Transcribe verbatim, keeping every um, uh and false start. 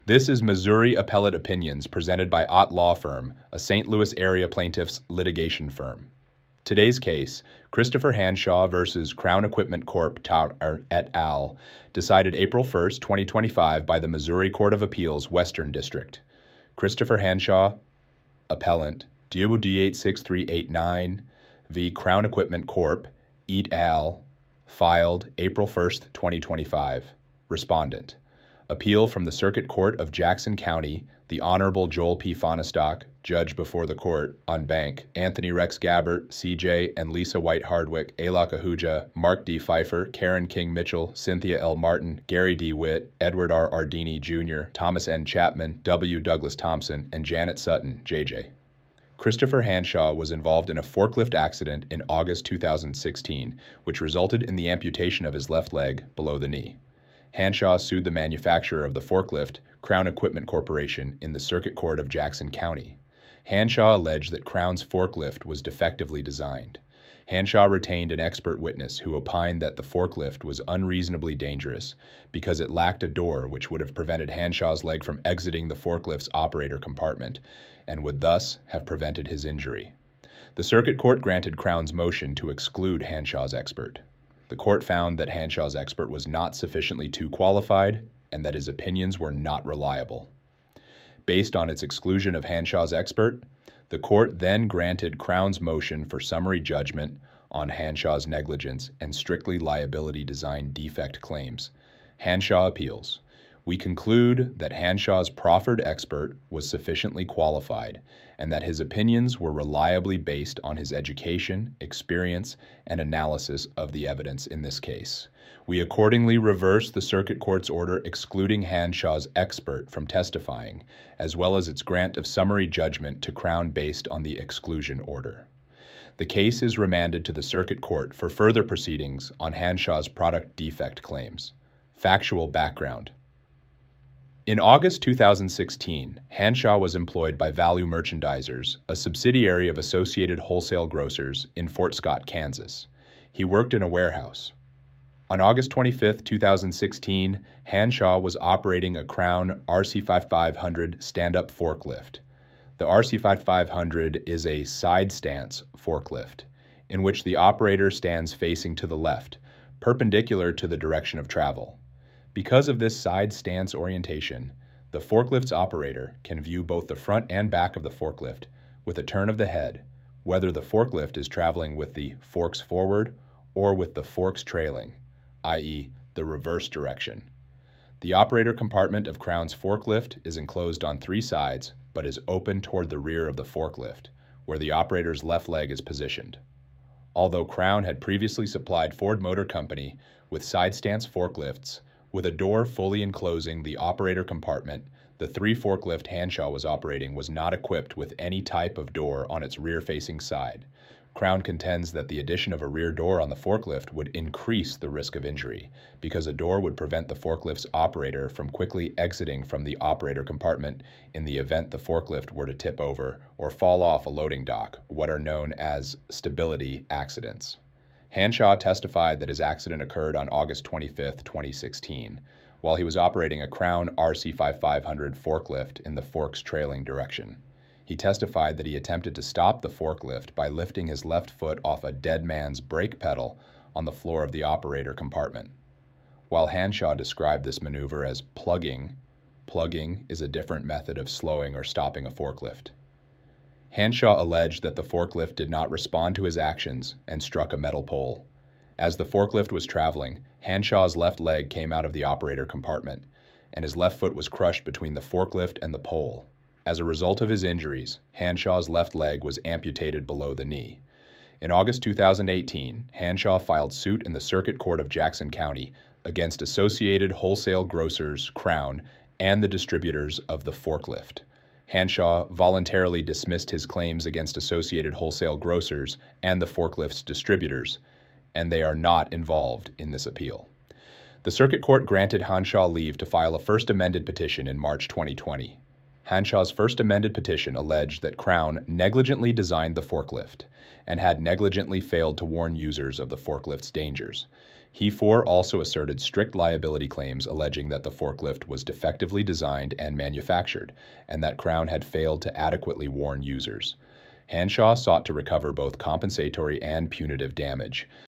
This is Missouri Appellate Opinions presented by Ott Law Firm, a Saint Louis area plaintiffs litigation firm. Today's case, Christopher Hanshaw versus Crown Equipment Corp et al., decided April first, twenty twenty-five by the Missouri Court of Appeals, Western District. Christopher Hanshaw, appellant, D O D eight six three eight nine v. Crown Equipment Corp et al., filed April first, twenty twenty-five. Respondent. Appeal from the Circuit Court of Jackson County, the Honorable Joel P. Fonestock, Judge before the court, on bank, Anthony Rex Gabbert, C J and Lisa White Hardwick, Alok Ahuja, Mark D. Pfeiffer, Karen King Mitchell, Cynthia L. Martin, Gary D. Witt, Edward R. Ardini Junior, Thomas N. Chapman, W. Douglas Thompson, and Janet Sutton, J J. Christopher Hanshaw was involved in a forklift accident in August two thousand sixteen, which resulted in the amputation of his left leg below the knee. Hanshaw sued the manufacturer of the forklift, Crown Equipment Corporation, in the Circuit Court of Jackson County. Hanshaw alleged that Crown's forklift was defectively designed. Hanshaw retained an expert witness who opined that the forklift was unreasonably dangerous because it lacked a door which would have prevented Hanshaw's leg from exiting the forklift's operator compartment and would thus have prevented his injury. The Circuit Court granted Crown's motion to exclude Hanshaw's expert. The court found that Hanshaw's expert was not sufficiently too qualified and that his opinions were not reliable. Based on its exclusion of Hanshaw's expert, the court then granted Crown's motion for summary judgment on Hanshaw's negligence and strictly liability design defect claims. Hanshaw appeals. We conclude that Hanshaw's proffered expert was sufficiently qualified and that his opinions were reliably based on his education, experience, and analysis of the evidence in this case. We accordingly reverse the Circuit Court's order excluding Hanshaw's expert from testifying, as well as its grant of summary judgment to Crown based on the exclusion order. The case is remanded to the Circuit Court for further proceedings on Hanshaw's product defect claims. Factual background. In August two thousand sixteen, Hanshaw was employed by Value Merchandisers, a subsidiary of Associated Wholesale Grocers, in Fort Scott, Kansas. He worked in a warehouse. On August twenty-fifth, two thousand sixteen, Hanshaw was operating a Crown R C fifty-five hundred stand-up forklift. The R C fifty-five hundred is a side stance forklift, in which the operator stands facing to the left, perpendicular to the direction of travel. Because of this side stance orientation, the forklift's operator can view both the front and back of the forklift with a turn of the head, whether the forklift is traveling with the forks forward or with the forks trailing, that is, the reverse direction. The operator compartment of Crown's forklift is enclosed on three sides, but is open toward the rear of the forklift, where the operator's left leg is positioned. Although Crown had previously supplied Ford Motor Company with side stance forklifts, with a door fully enclosing the operator compartment, the three forklift Hanshaw was operating was not equipped with any type of door on its rear-facing side. Crown contends that the addition of a rear door on the forklift would increase the risk of injury, because a door would prevent the forklift's operator from quickly exiting from the operator compartment in the event the forklift were to tip over or fall off a loading dock, what are known as stability accidents. Hanshaw testified that his accident occurred on August twenty-fifth, twenty sixteen, while he was operating a Crown R C fifty-five hundred forklift in the forks trailing direction. He testified that he attempted to stop the forklift by lifting his left foot off a dead man's brake pedal on the floor of the operator compartment. While Hanshaw described this maneuver as plugging, plugging is a different method of slowing or stopping a forklift. Hanshaw alleged that the forklift did not respond to his actions and struck a metal pole. As the forklift was traveling, Hanshaw's left leg came out of the operator compartment, and his left foot was crushed between the forklift and the pole. As a result of his injuries, Hanshaw's left leg was amputated below the knee. In August two thousand eighteen, Hanshaw filed suit in the Circuit Court of Jackson County against Associated Wholesale Grocers, Crown, and the distributors of the forklift. Hanshaw voluntarily dismissed his claims against Associated Wholesale Grocers and the forklift's distributors, and they are not involved in this appeal. The Circuit Court granted Hanshaw leave to file a first amended petition in March twenty twenty. Hanshaw's first amended petition alleged that Crown negligently designed the forklift and had negligently failed to warn users of the forklift's dangers. He four also asserted strict liability claims alleging that the forklift was defectively designed and manufactured, and that Crown had failed to adequately warn users. Hanshaw sought to recover both compensatory and punitive damage,